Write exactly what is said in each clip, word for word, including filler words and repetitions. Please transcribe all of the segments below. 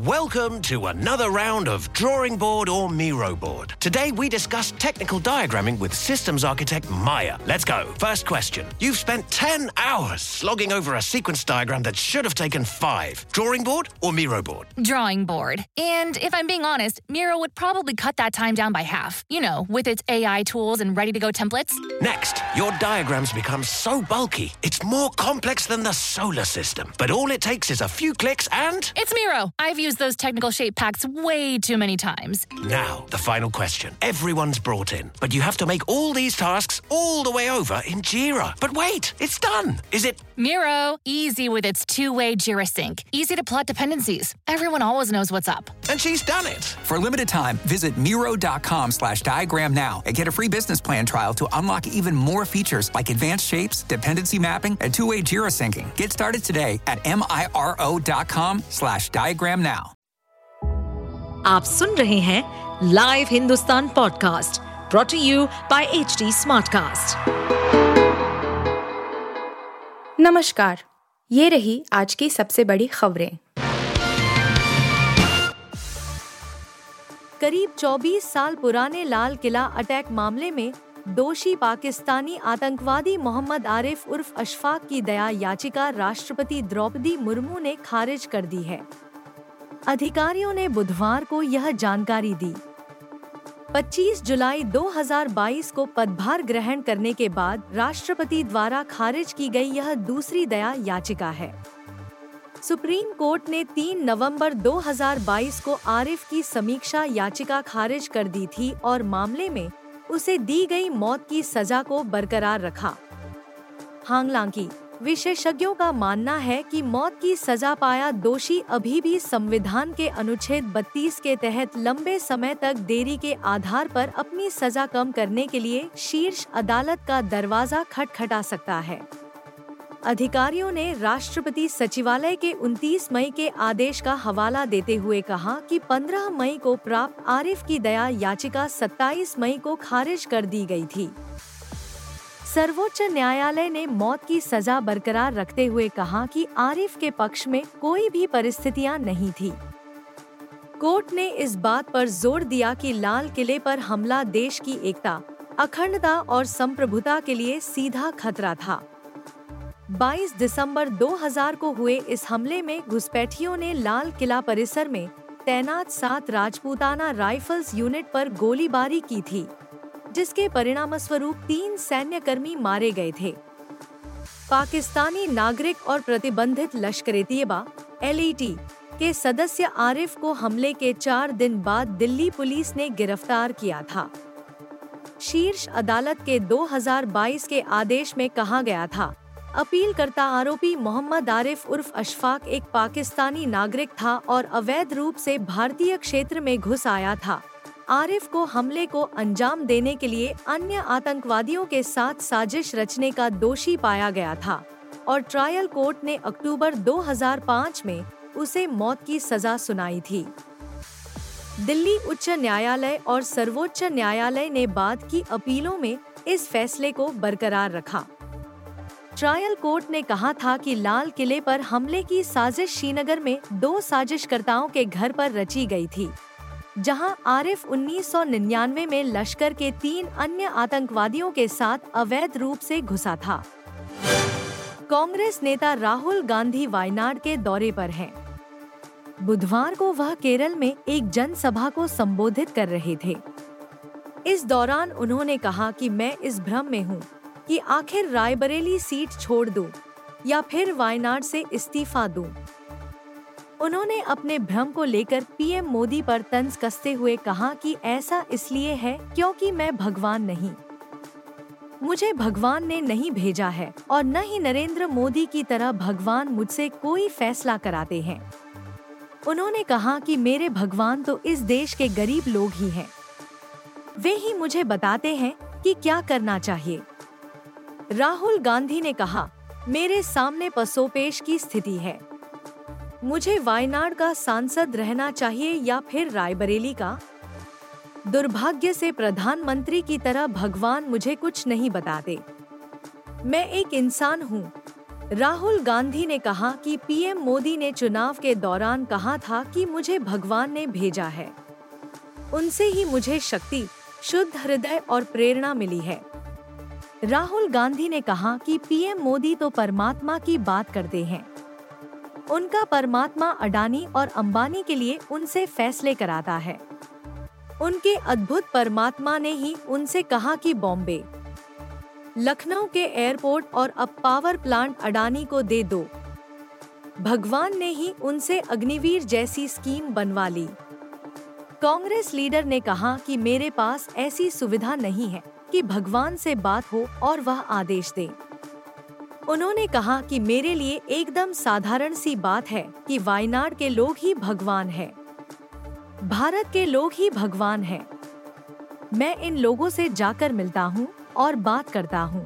Welcome to another round of Drawing Board or Miro Board. Today we discuss technical diagramming with systems architect Maya. Let's go. First question. You've spent ten hours slogging over a sequence diagram that should have taken five. Drawing board or Miro board? Drawing board. And if I'm being honest, Miro would probably cut that time down by half. You know, with its A I tools and ready-to-go templates. Next, your diagrams become so bulky, it's more complex than the solar system. But all it takes is a few clicks and... It's Miro. I've used those technical shape packs way too many times. Now, the final question. Everyone's brought in, but you have to make all these tasks all the way over in Jira. But wait, it's done. Is it... Miro. Easy with its two-way Jira sync. Easy to plot dependencies. Everyone always knows what's up. And she's done it. For a limited time, visit Miro.com slash diagram now and get a free business plan trial to unlock even more features like advanced shapes, dependency mapping, and two-way Jira syncing. Get started today at Miro.com slash diagram now. आप सुन रहे हैं live Hindustan podcast brought to you by H D Smartcast. नमस्कार, ये रही आज की सबसे बड़ी खबरें। करीब चौबीस साल पुराने लाल किला अटैक मामले में दोषी पाकिस्तानी आतंकवादी मोहम्मद आरिफ उर्फ अशफाक की दया याचिका राष्ट्रपति द्रौपदी मुर्मू ने खारिज कर दी है। अधिकारियों ने बुधवार को यह जानकारी दी। पच्चीस जुलाई दो हज़ार बाईस को पदभार ग्रहण करने के बाद राष्ट्रपति द्वारा खारिज की गई यह दूसरी दया याचिका है। सुप्रीम कोर्ट ने तीन नवंबर दो हज़ार बाईस को आरिफ की समीक्षा याचिका खारिज कर दी थी और मामले में उसे दी गई मौत की सजा को बरकरार रखा। हालांकि विशेषज्ञों का मानना है कि मौत की सजा पाया दोषी अभी भी संविधान के अनुच्छेद बत्तीस के तहत लंबे समय तक देरी के आधार पर अपनी सजा कम करने के लिए शीर्ष अदालत का दरवाजा खटखटा सकता है। अधिकारियों ने राष्ट्रपति सचिवालय के उनतीस मई के आदेश का हवाला देते हुए कहा कि पंद्रह मई को प्राप्त आरिफ की दया याचिका सत्ताईस मई को खारिज कर दी गई थी। सर्वोच्च न्यायालय ने मौत की सजा बरकरार रखते हुए कहा कि आरिफ के पक्ष में कोई भी परिस्थितियां नहीं थी। कोर्ट ने इस बात पर जोर दिया कि लाल किले पर हमला देश की एकता, अखंडता और संप्रभुता के लिए सीधा खतरा था। बाईस दिसंबर दो हज़ार को हुए इस हमले में घुसपैठियों ने लाल किला परिसर में तैनात सात राजपूताना राइफल्स यूनिट पर गोलीबारी की थी, जिसके परिणामस्वरूप तीन सैन्यकर्मी मारे गए थे। पाकिस्तानी नागरिक और प्रतिबंधित लश्कर-ए-तैयबा एल ई टी के सदस्य आरिफ को हमले के चार दिन बाद दिल्ली पुलिस ने गिरफ्तार किया था। शीर्ष अदालत के दो हज़ार बाईस के आदेश में कहा गया था, अपीलकर्ता आरोपी मोहम्मद आरिफ उर्फ अशफाक एक पाकिस्तानी नागरिक था और अवैध रूप से भारतीय क्षेत्र में घुस आया था। आरिफ को हमले को अंजाम देने के लिए अन्य आतंकवादियों के साथ साजिश रचने का दोषी पाया गया था और ट्रायल कोर्ट ने अक्टूबर दो हज़ार पाँच में उसे मौत की सजा सुनाई थी। दिल्ली उच्च न्यायालय और सर्वोच्च न्यायालय ने बाद की अपीलों में इस फैसले को बरकरार रखा। ट्रायल कोर्ट ने कहा था कि लाल किले पर हमले की साजिश श्रीनगर में दो साजिशकर्ताओं के घर पर रची गई थी, जहां आरिफ उन्नीस सौ निन्यानवे में लश्कर के तीन अन्य आतंकवादियों के साथ अवैध रूप से घुसा था। कांग्रेस नेता राहुल गांधी वायनाड के दौरे पर हैं। बुधवार को वह केरल में एक जनसभा को संबोधित कर रहे थे। इस दौरान उन्होंने कहा कि मैं इस भ्रम में हूं कि आखिर रायबरेली सीट छोड़ दूं या फिर वायनाड से इस्तीफा दूं। उन्होंने अपने भ्रम को लेकर पी एम मोदी पर तंज कसते हुए कहा कि ऐसा इसलिए है क्योंकि मैं भगवान नहीं, मुझे भगवान ने नहीं भेजा है और न ही नरेंद्र मोदी की तरह भगवान मुझसे कोई फैसला कराते हैं। उन्होंने कहा कि मेरे भगवान तो इस देश के गरीब लोग ही हैं, वे ही मुझे बताते हैं कि क्या करना चाहिए। राहुल गांधी ने कहा, मेरे सामने पसोपेश की स्थिति है, मुझे वायनाड का सांसद रहना चाहिए या फिर रायबरेली का। दुर्भाग्य से प्रधानमंत्री की तरह भगवान मुझे कुछ नहीं बताते। मैं एक इंसान हूँ, राहुल गांधी ने कहा कि पीएम मोदी ने चुनाव के दौरान कहा था कि मुझे भगवान ने भेजा है। उनसे ही मुझे शक्ति, शुद्ध हृदय और प्रेरणा मिली है। राहुल गांधी ने कहा कि पीएम मोदी तो परमात्मा की बात करते हैं। उनका परमात्मा अडानी और अंबानी के लिए उनसे फैसले कराता है। उनके अद्भुत परमात्मा ने ही उनसे कहा कि बॉम्बे, लखनऊ के एयरपोर्ट और अब पावर प्लांट अडानी को दे दो। भगवान ने ही उनसे अग्निवीर जैसी स्कीम बनवा ली। कांग्रेस लीडर ने कहा कि मेरे पास ऐसी सुविधा नहीं है कि भगवान से बात हो और वह आदेश दे। उन्होंने कहा कि मेरे लिए एकदम साधारण सी बात है कि वायनाड के लोग ही भगवान हैं। भारत के लोग ही भगवान हैं। मैं इन लोगों से जाकर मिलता हूँ और बात करता हूँ।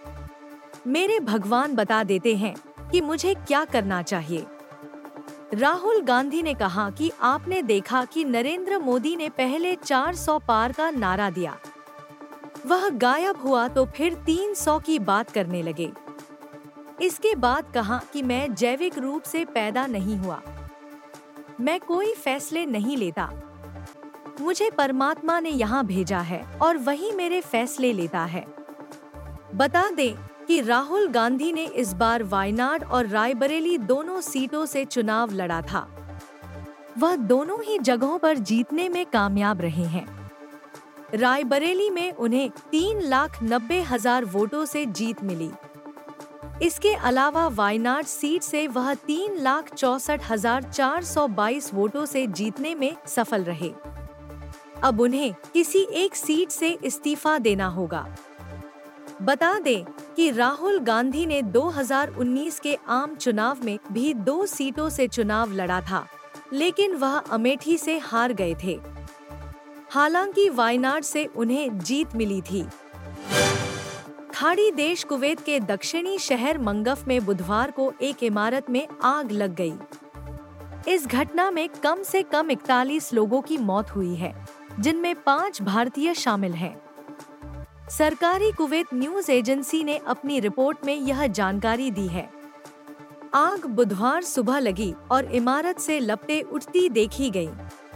मेरे भगवान बता देते हैं कि मुझे क्या करना चाहिए। राहुल गांधी ने कहा कि आपने देखा कि नरेंद्र मोदी ने पहले चार सौ पार का नारा दिया, वह गायब हुआ तो फिर तीन सौ की बात करने लगे। इसके बाद कहा कि मैं जैविक रूप से पैदा नहीं हुआ, मैं कोई फैसले नहीं लेता, मुझे परमात्मा ने यहाँ भेजा है और वही मेरे फैसले लेता है। बता दें कि राहुल गांधी ने इस बार वायनाड और रायबरेली दोनों सीटों से चुनाव लड़ा था। वह दोनों ही जगहों पर जीतने में कामयाब रहे हैं। रायबरेली में उन्हें तीन लाख नब्बे हजार वोटों से जीत मिली। इसके अलावा वायनाड सीट से वह तीन लाख चौसठ हजार चार सौ बाईस वोटों से जीतने में सफल रहे। अब उन्हें किसी एक सीट से इस्तीफा देना होगा। बता दें कि राहुल गांधी ने दो हज़ार उन्नीस के आम चुनाव में भी दो सीटों से चुनाव लड़ा था, लेकिन वह अमेठी से हार गए थे। हालांकि वायनाड से उन्हें जीत मिली थी। खाड़ी देश कुवैत के दक्षिणी शहर मंगफ में बुधवार को एक इमारत में आग लग गई। इस घटना में कम से कम इकतालीस लोगों की मौत हुई है, जिनमें पाँच भारतीय शामिल हैं। सरकारी कुवैत न्यूज एजेंसी ने अपनी रिपोर्ट में यह जानकारी दी है। आग बुधवार सुबह लगी और इमारत से लपटें उठती देखी गई।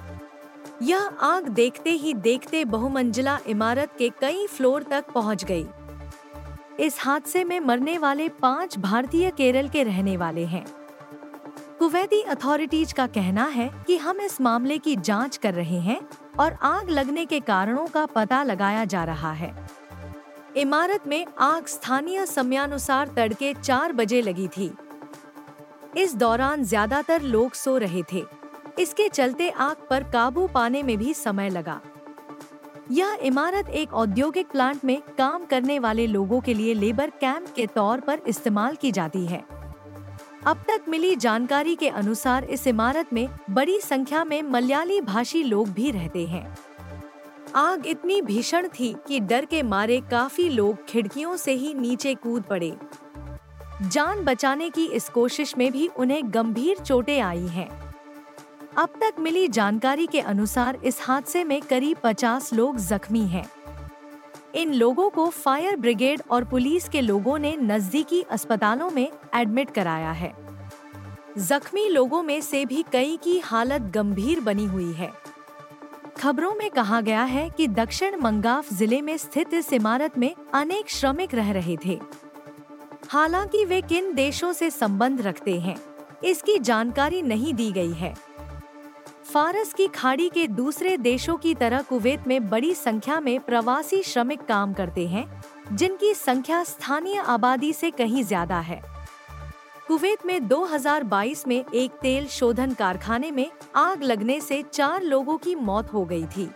यह आग देखते ही देखते बहुमंजिला इमारत के कई फ्लोर तक पहुंच गई। इस हादसे में मरने वाले पाँच भारतीय केरल के रहने वाले हैं। कुवैती अथॉरिटीज का कहना है कि हम इस मामले की जांच कर रहे हैं और आग लगने के कारणों का पता लगाया जा रहा है। इमारत में आग स्थानीय समयानुसार तड़के चार बजे लगी थी। इस दौरान ज्यादातर लोग सो रहे थे। इसके चलते आग पर काबू पाने में भी समय लगा। यह इमारत एक औद्योगिक प्लांट में काम करने वाले लोगों के लिए लेबर कैंप के तौर पर इस्तेमाल की जाती है। अब तक मिली जानकारी के अनुसार इस इमारत में बड़ी संख्या में मलयाली भाषी लोग भी रहते हैं। आग इतनी भीषण थी कि डर के मारे काफी लोग खिड़कियों से ही नीचे कूद पड़े। जान बचाने की इस कोशिश में भी उन्हें गंभीर चोटें आई हैं। अब तक मिली जानकारी के अनुसार इस हादसे में करीब पचास लोग जख्मी हैं। इन लोगों को फायर ब्रिगेड और पुलिस के लोगों ने नजदीकी अस्पतालों में एडमिट कराया है। जख्मी लोगों में से भी कई की हालत गंभीर बनी हुई है। खबरों में कहा गया है कि दक्षिण मंगाफ जिले में स्थित इस इमारत में अनेक श्रमिक रह रहे थे। हालांकि वे किन देशों से संबंध रखते हैं, इसकी जानकारी नहीं दी गई है। फारस की खाड़ी के दूसरे देशों की तरह कुवैत में बड़ी संख्या में प्रवासी श्रमिक काम करते हैं, जिनकी संख्या स्थानीय आबादी से कहीं ज्यादा है। कुवैत में दो हज़ार बाईस में एक तेल शोधन कारखाने में आग लगने से चार लोगों की मौत हो गई थी।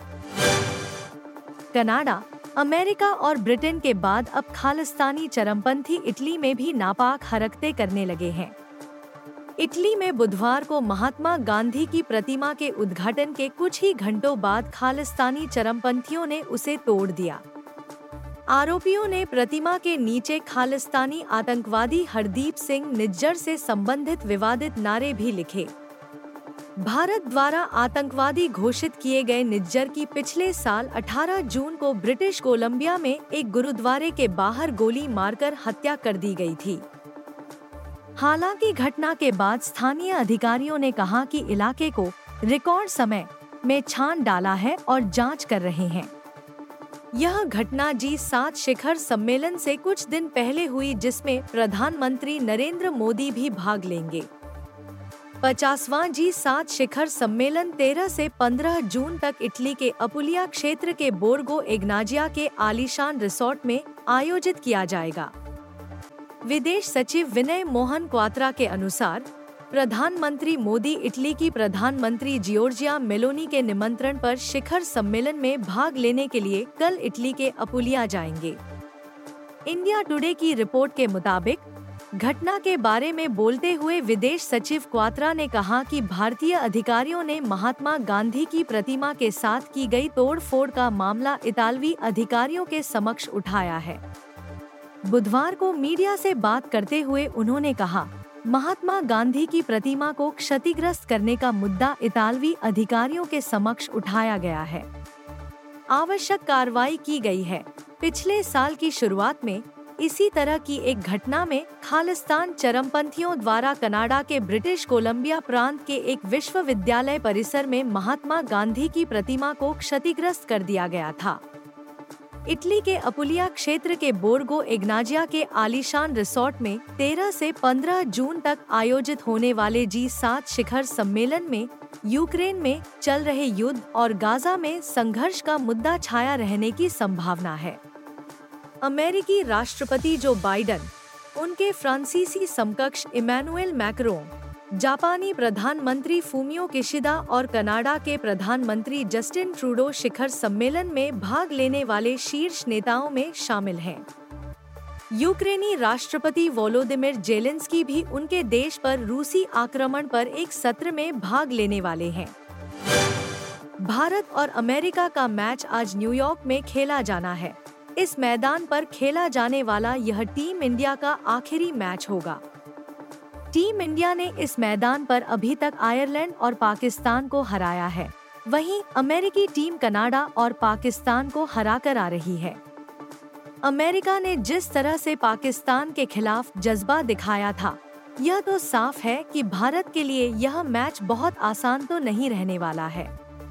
कनाडा, अमेरिका और ब्रिटेन के बाद अब खालिस्तानी चरमपंथी इटली में भी नापाक हरकतें करने लगे हैं। इटली में बुधवार को महात्मा गांधी की प्रतिमा के उद्घाटन के कुछ ही घंटों बाद खालिस्तानी चरमपंथियों ने उसे तोड़ दिया। आरोपियों ने प्रतिमा के नीचे खालिस्तानी आतंकवादी हरदीप सिंह निज्जर से संबंधित विवादित नारे भी लिखे। भारत द्वारा आतंकवादी घोषित किए गए निज्जर की पिछले साल अठारह जून को ब्रिटिश कोलंबिया में एक गुरुद्वारे के बाहर गोली मारकर हत्या कर दी गई थी। हालांकि घटना के बाद स्थानीय अधिकारियों ने कहा कि इलाके को रिकॉर्ड समय में छान डाला है और जांच कर रहे हैं। यह घटना जी सात शिखर सम्मेलन से कुछ दिन पहले हुई, जिसमें प्रधानमंत्री नरेंद्र मोदी भी भाग लेंगे। पचासवां जी सात शिखर सम्मेलन तेरह से पंद्रह जून तक इटली के अपुलिया क्षेत्र के बोर्गो इग्नाजिया के आलीशान रिसोर्ट में आयोजित किया जाएगा। विदेश सचिव विनय मोहन क्वात्रा के अनुसार प्रधानमंत्री मोदी इटली की प्रधानमंत्री जियोर्जिया मेलोनी के निमंत्रण पर शिखर सम्मेलन में भाग लेने के लिए कल इटली के अपुलिया जाएंगे। इंडिया टुडे की रिपोर्ट के मुताबिक घटना के बारे में बोलते हुए विदेश सचिव क्वात्रा ने कहा कि भारतीय अधिकारियों ने महात्मा गांधी की प्रतिमा के साथ की गई तोड़फोड़ का मामला इतालवी अधिकारियों के समक्ष उठाया है। बुधवार को मीडिया से बात करते हुए उन्होंने कहा, महात्मा गांधी की प्रतिमा को क्षतिग्रस्त करने का मुद्दा इतालवी अधिकारियों के समक्ष उठाया गया है। आवश्यक कार्रवाई की गई है। पिछले साल की शुरुआत में इसी तरह की एक घटना में खालिस्तान चरमपंथियों द्वारा कनाडा के ब्रिटिश कोलंबिया प्रांत के एक विश्वविद्यालय परिसर में महात्मा गांधी की प्रतिमा को क्षतिग्रस्त कर दिया गया था। इटली के अपुलिया क्षेत्र के बोर्गो इग्नाजिया के आलीशान रिसोर्ट में तेरह से पंद्रह जून तक आयोजित होने वाले जी सात शिखर सम्मेलन में यूक्रेन में चल रहे युद्ध और गाजा में संघर्ष का मुद्दा छाया रहने की संभावना है। अमेरिकी राष्ट्रपति जो बाइडेन, उनके फ्रांसीसी समकक्ष इमैनुएल मैक्रोन, जापानी प्रधानमंत्री फूमियो किशिदा और कनाडा के प्रधानमंत्री जस्टिन ट्रूडो शिखर सम्मेलन में भाग लेने वाले शीर्ष नेताओं में शामिल हैं। यूक्रेनी राष्ट्रपति वोलोदिमिर जेलेंस्की भी उनके देश पर रूसी आक्रमण पर एक सत्र में भाग लेने वाले हैं। भारत और अमेरिका का मैच आज न्यूयॉर्क में खेला जाना है। इस मैदान पर खेला जाने वाला यह टीम इंडिया का आखिरी मैच होगा। टीम इंडिया ने इस मैदान पर अभी तक आयरलैंड और पाकिस्तान को हराया है। वहीं अमेरिकी टीम कनाडा और पाकिस्तान को हराकर आ रही है। अमेरिका ने जिस तरह से पाकिस्तान के खिलाफ जज्बा दिखाया था, यह तो साफ है कि भारत के लिए यह मैच बहुत आसान तो नहीं रहने वाला है।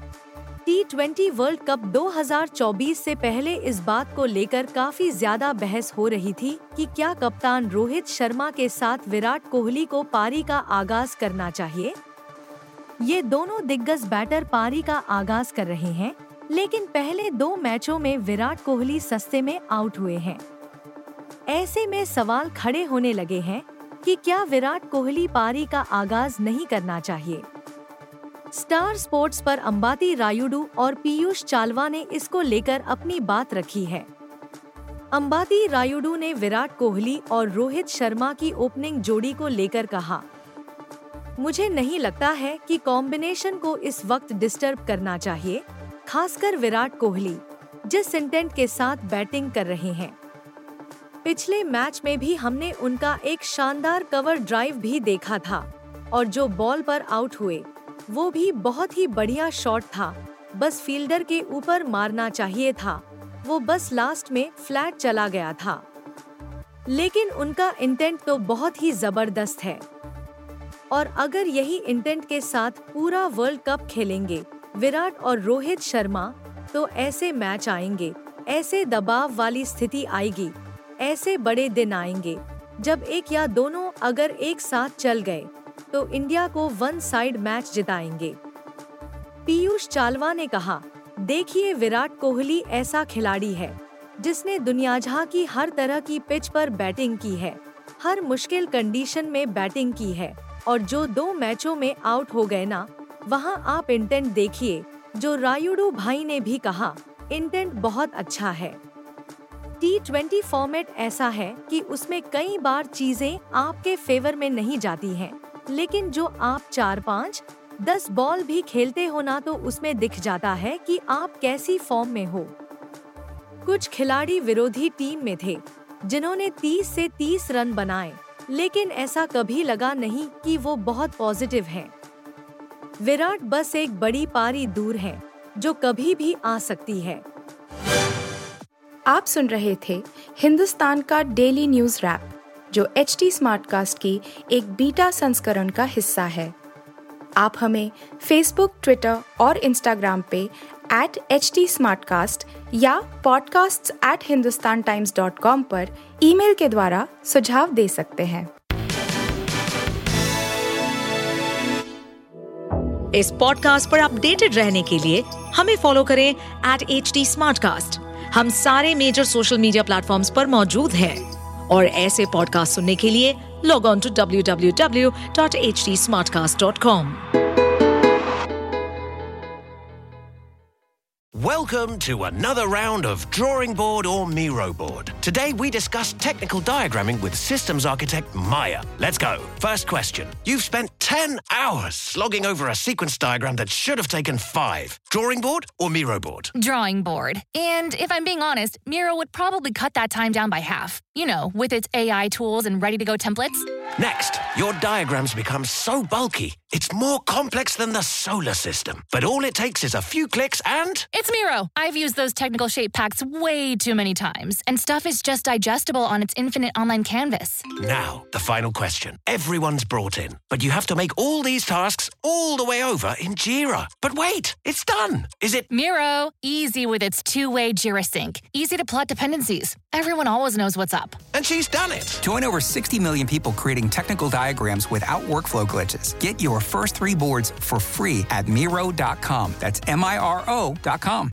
टी ट्वेंटी वर्ल्ड कप दो हज़ार चौबीस से पहले इस बात को लेकर काफी ज्यादा बहस हो रही थी कि क्या कप्तान रोहित शर्मा के साथ विराट कोहली को पारी का आगाज करना चाहिए। ये दोनों दिग्गज बैटर पारी का आगाज कर रहे हैं, लेकिन पहले दो मैचों में विराट कोहली सस्ते में आउट हुए हैं। ऐसे में सवाल खड़े होने लगे हैं कि क्या विराट कोहली पारी का आगाज नहीं करना चाहिए। स्टार स्पोर्ट्स पर अंबाती रायुडू और पीयूष चावला ने इसको लेकर अपनी बात रखी है। अंबाती रायुडू ने विराट कोहली और रोहित शर्मा की ओपनिंग जोड़ी को लेकर कहा, मुझे नहीं लगता है कि कॉम्बिनेशन को इस वक्त डिस्टर्ब करना चाहिए, खासकर विराट कोहली जिस इंटेंट के साथ बैटिंग कर रहे हैं। पिछले मैच में भी हमने उनका एक शानदार कवर ड्राइव भी देखा था और जो बॉल पर आउट हुए वो भी बहुत ही बढ़िया शॉट था, बस फील्डर के ऊपर मारना चाहिए था, वो बस लास्ट में फ्लैट चला गया था। लेकिन उनका इंटेंट तो बहुत ही जबरदस्त है और अगर यही इंटेंट के साथ पूरा वर्ल्ड कप खेलेंगे विराट और रोहित शर्मा, तो ऐसे मैच आएंगे, ऐसे दबाव वाली स्थिति आएगी, ऐसे बड़े दिन आएंगे जब एक या दोनों अगर एक साथ चल गए तो इंडिया को वन साइड मैच जिताएंगे। पीयूष चावला ने कहा, देखिए विराट कोहली ऐसा खिलाड़ी है जिसने दुनियाजहां की हर तरह की पिच पर बैटिंग की है, हर मुश्किल कंडीशन में बैटिंग की है और जो दो मैचों में आउट हो गए ना, वहां आप इंटेंट देखिए। जो रायुडू भाई ने भी कहा, इंटेंट बहुत अच्छा है। टी ट्वेंटी फॉर्मेट ऐसा है कि उसमें कई बार चीजें आपके फेवर में नहीं जाती हैं, लेकिन जो आप चार पाँच दस बॉल भी खेलते हो ना, तो उसमें दिख जाता है कि आप कैसी फॉर्म में हो। कुछ खिलाड़ी विरोधी टीम में थे जिन्होंने तीस से तीस रन बनाए, लेकिन ऐसा कभी लगा नहीं कि वो बहुत पॉजिटिव हैं। विराट बस एक बड़ी पारी दूर है जो कभी भी आ सकती है। आप सुन रहे थे हिंदुस्तान का डेली न्यूज रैप, जो एच टी स्मार्टकास्ट की एक बीटा संस्करण का हिस्सा है। आप हमें फेसबुक, ट्विटर और इंस्टाग्राम पे एट एच टी स्मार्टकास्ट या podcasts at Hindustan Times dot com पर ईमेल के द्वारा सुझाव दे सकते हैं। इस पॉडकास्ट पर अपडेटेड रहने के लिए हमें फॉलो करें एट एच टी स्मार्टकास्ट। हम सारे मेजर सोशल मीडिया प्लेटफॉर्म्स पर मौजूद हैं और ऐसे पॉडकास्ट सुनने के लिए log on to W W W dot H T Smartcast dot com. Welcome to another round of Drawing Board or Miro board. Today we discuss technical diagramming with systems architect Maya. Let's go. First question. You've spent ten hours slogging over a sequence diagram that should have taken five. Drawing board or Miro board? Drawing board. And if I'm being honest, Miro would probably cut that time down by half. You know, with its A I tools and ready-to-go templates. Next, your diagrams become so bulky, it's more complex than the solar system. But all it takes is a few clicks and... It's Miro. I've used those technical shape packs way too many times, and stuff is just digestible on its infinite online canvas. Now, the final question. Everyone's brought in, but you have to make all these tasks all the way over in Jira. But wait, it's done. Is it... Miro. Easy with its two-way Jira sync. Easy to plot dependencies. Everyone always knows what's up. And she's done it. Join over sixty million people creating technical diagrams without workflow glitches. Get your first three boards for free at Miro dot com. That's M I R O dot com.